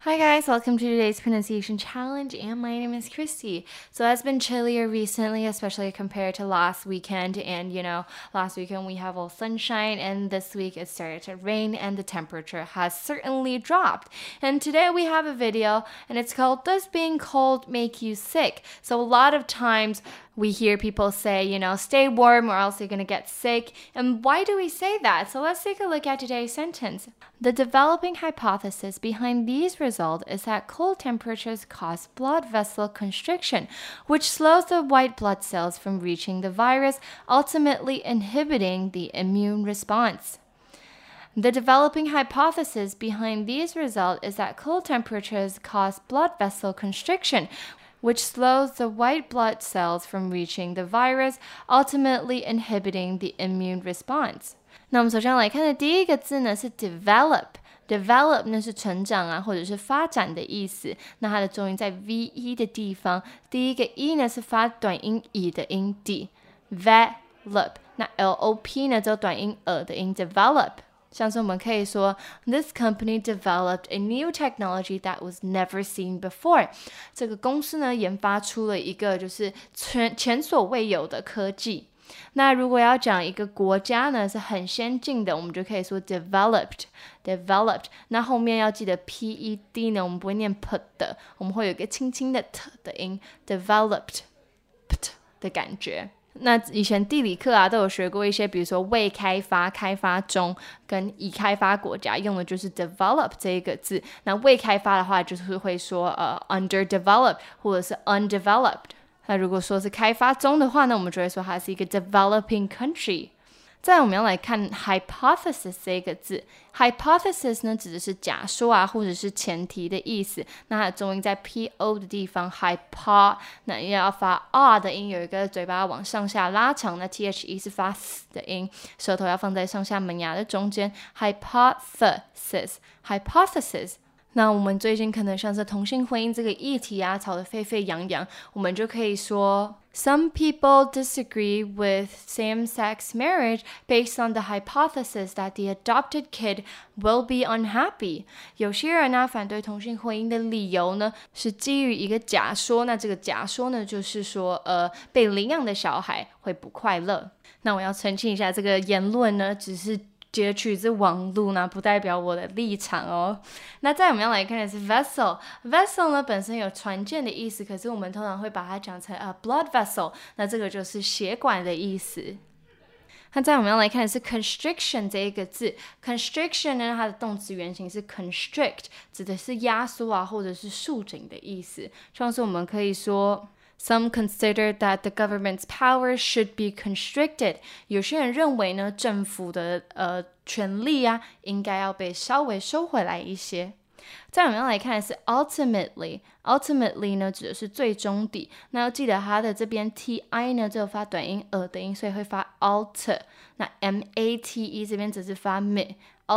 Hi guys, welcome to today's pronunciation challenge, and my name is Christy. So it's been chillier recently, especially compared to last weekend, and last weekend we have all sunshine, and this week it started to rain, and the temperature has certainly dropped. And today we have a video, and it's called Does Being Cold Make You Sick? So a lot of times we hear people say, stay warm or else you're going to get sick. And why do we say that? So let's take a look at today's sentence. The developing hypothesis behind these results is that cold temperatures cause blood vessel constriction, which slows the white blood cells from reaching the virus, ultimately inhibiting the immune response. The developing hypothesis behind these results is that cold temperatures cause blood vessel constriction, which slows the white blood cells from reaching the virus, ultimately inhibiting the immune response. 那我们首先来看的第一个字呢是 develop 呢是成长啊或者是发展的意思，那它的重音在 ve 的地方，第一个 e 呢是发短音 e 的音 develop， 那 lop 呢只有短音的音 develop。像是我们可以说 This company developed a new technology that was never seen before. 这个公司呢研发出了一个就是前所未有的科技。那如果要讲一个国家呢是很先进的，我们就可以说 developed。那后面要记得 ped 呢，我们不会念 p 的，我们会有一个轻轻的 t 的音 developed p 的感觉。那以前地理课啊都有学过一些，比如说未开发、开发中跟已开发国家用的就是 develop 这一个字。那未开发的话就是会说underdeveloped 或者是 undeveloped。那如果说是开发中的话呢，我们就会说它是一个 developing country。再来我们要来看 hypothesis 这个字， hypothesis 呢指的是假说啊或者是前提的意思，那它的重音在 po 的地方 hypo， 那也要发 r 的音，有一个嘴巴往上下拉长，那 the 是发 s 的音，舌头要放在上下门牙的中间 hypothesis。 那我们最近可能像是同性婚姻这个议题啊吵得沸沸扬扬，我们就可以说 Some people disagree with same-sex marriage based on the hypothesis that the adopted kid will be unhappy. 有些人呢反对同性婚姻的理由呢是基于一个假说，那这个假说呢就是说被领养的小孩会不快乐。那我要澄清一下，这个言论呢只是截取自网路呢，不代表我的立场哦。那再我们要来看的是 vessel 呢本身有船舰的意思，可是我们通常会把它讲成blood vessel， 那这个就是血管的意思。那再我们要来看的是 constriction 这一个字， constriction 呢它的动词原形是 constrict， 指的是压缩啊或者是束紧的意思，像是我们可以说Some consider that the government's powers should be constricted. 有些人认为呢，政府的权力啊，应该要被稍微收回来一些。再我们要来看的是 ultimately 呢指的是最终的，那要记得它的这边 ti 呢只有发短音的音，所以会发 alter， 那 mate 这边只是发 mid，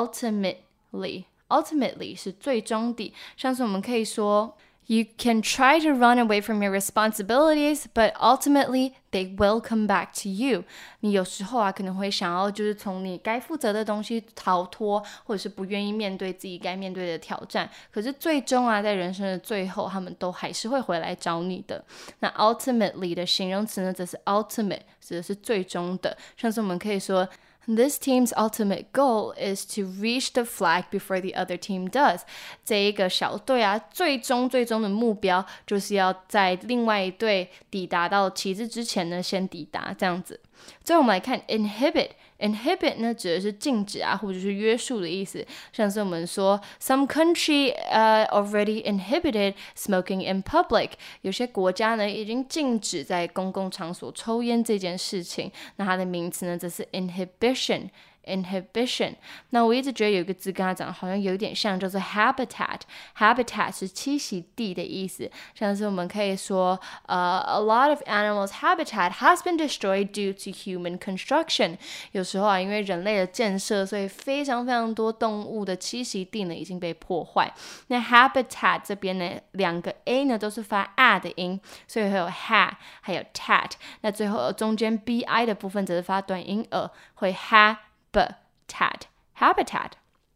ultimately 是最终的，像是我们可以说You can try to run away from your responsibilities, but ultimately they will come back to you. 你有时候啊可能会想要就是从你该负责的东西逃脱，或者是不愿意面对自己该面对的挑战，可是最终啊在人生的最后他们都还是会回来找你的。那 ultimately 的形容词呢则是 ultimate， 指的是最终的，像是我们可以说This team's ultimate goal is to reach the flag before the other team does. 这一个小队啊，最终的目标就是要在另外一队抵达到旗帜之前呢，先抵达这样子。最后我们来看 inhibit 呢指的是禁止啊或者是约束的意思，像是我们说 Some country already inhibited smoking in public. 有些国家呢已经禁止在公共场所抽烟这件事情，那它的名词呢则是 inhibition。那我一直觉得有一个字跟它长得好像有点像，叫做 habitat 是栖息地的意思，像是我们可以说a lot of animals habitat has been destroyed due to human construction. 有时候啊因为人类的建设，所以非常多动物的栖息地呢已经被破坏。那 habitat 这边呢两个 a 呢都是发 a 的音，所以会有 ha 还有 tat， 那最后中间 bi 的部分则是发短音会 habitat。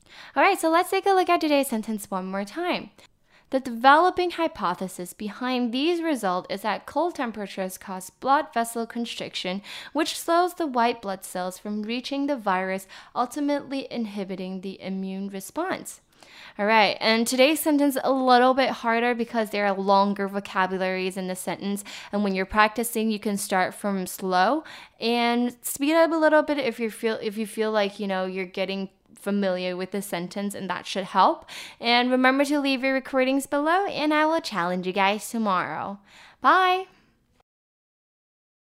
All right, so let's take a look at today's sentence one more time. The developing hypothesis behind these results is that cold temperatures cause blood vessel constriction, which slows the white blood cells from reaching the virus, ultimately inhibiting the immune response. All right, and today's sentence a little bit harder because there are longer vocabularies in the sentence, and when you're practicing, you can start from slow and speed up a little bit if you feel like you're getting familiar with the sentence, and that should help. And remember to leave your recordings below, and I will challenge you guys tomorrow. Bye.